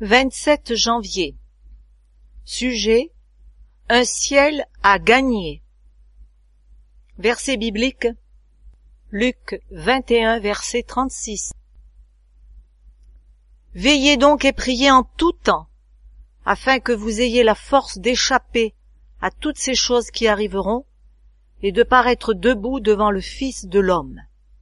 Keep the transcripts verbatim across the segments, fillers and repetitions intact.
vingt-sept janvier. Sujet: un ciel à gagner. Verset biblique: Luc vingt et un, verset trente-six. Veillez donc et priez en tout temps, afin que vous ayez la force d'échapper à toutes ces choses qui arriveront et de paraître debout devant le Fils de l'homme.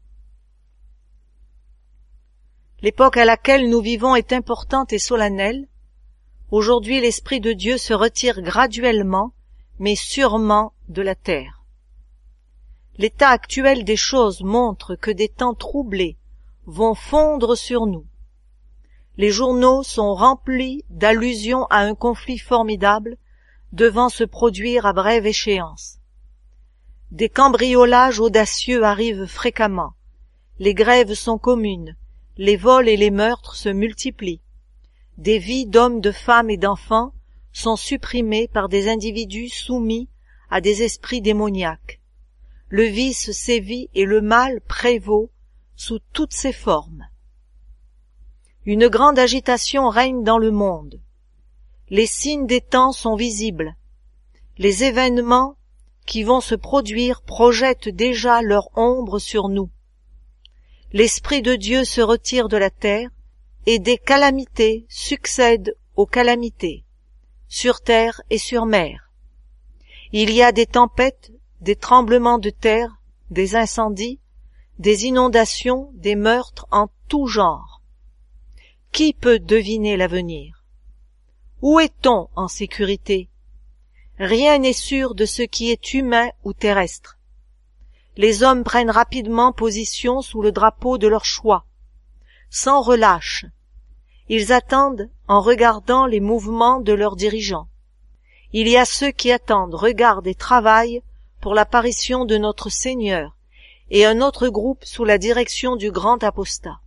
L'époque à laquelle nous vivons est importante et solennelle. Aujourd'hui, l'Esprit de Dieu se retire graduellement, mais sûrement, de la terre. L'état actuel des choses montre que des temps troublés vont fondre sur nous. Les journaux sont remplis d'allusions à un conflit formidable devant se produire à brève échéance. Des cambriolages audacieux arrivent fréquemment. Les grèves sont communes. Les vols et les meurtres se multiplient. Des vies d'hommes, de femmes et d'enfants sont supprimées par des individus soumis à des esprits démoniaques. Le vice sévit et le mal prévaut sous toutes ses formes. Une grande agitation règne dans le monde. Les signes des temps sont visibles. Les événements qui vont se produire projettent déjà leur ombre sur nous. L'Esprit de Dieu se retire de la terre, et des calamités succèdent aux calamités, sur terre et sur mer. Il y a des tempêtes, des tremblements de terre, des incendies, des inondations, des meurtres en tout genre. Qui peut deviner l'avenir? Où est-on en sécurité? Rien n'est sûr de ce qui est humain ou terrestre. Les hommes prennent rapidement position sous le drapeau de leur choix, sans relâche. Ils attendent en regardant les mouvements de leurs dirigeants. Il y a ceux qui attendent, regardent et travaillent pour l'apparition de notre Seigneur, et un autre groupe sous la direction du grand apostat.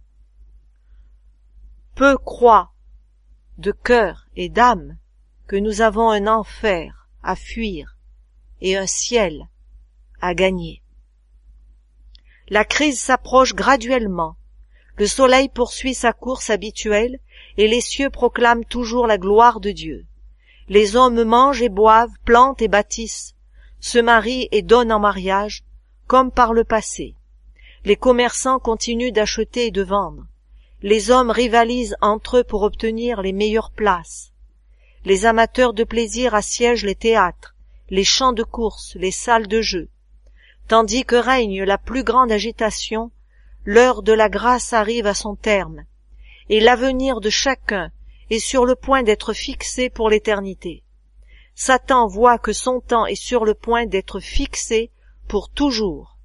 Peu croient, de cœur et d'âme, que nous avons un enfer à fuir et un ciel à gagner. La crise s'approche graduellement. Le soleil poursuit sa course habituelle et les cieux proclament toujours la gloire de Dieu. Les hommes mangent et boivent, plantent et bâtissent, se marient et donnent en mariage, comme par le passé. Les commerçants continuent d'acheter et de vendre. Les hommes rivalisent entre eux pour obtenir les meilleures places. Les amateurs de plaisir assiègent les théâtres, les champs de course, les salles de jeu. Tandis que règne la plus grande agitation, l'heure de la grâce arrive à son terme, et l'avenir de chacun est sur le point d'être fixé pour l'éternité. Satan voit que son temps est sur le point d'être fixé pour toujours.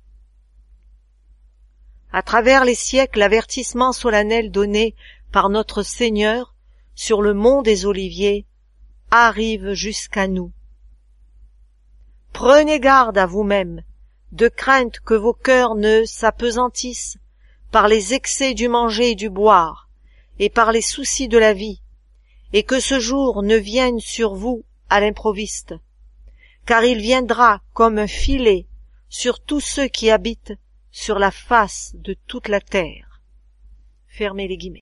À travers les siècles, l'avertissement solennel donné par notre Seigneur sur le mont des Oliviers arrive jusqu'à nous. Prenez garde à vous-mêmes, de crainte que vos cœurs ne s'apesantissent par les excès du manger et du boire, et par les soucis de la vie, et que ce jour ne vienne sur vous à l'improviste, car il viendra comme un filet sur tous ceux qui habitent sur la face de toute la terre. Fermez les guillemets.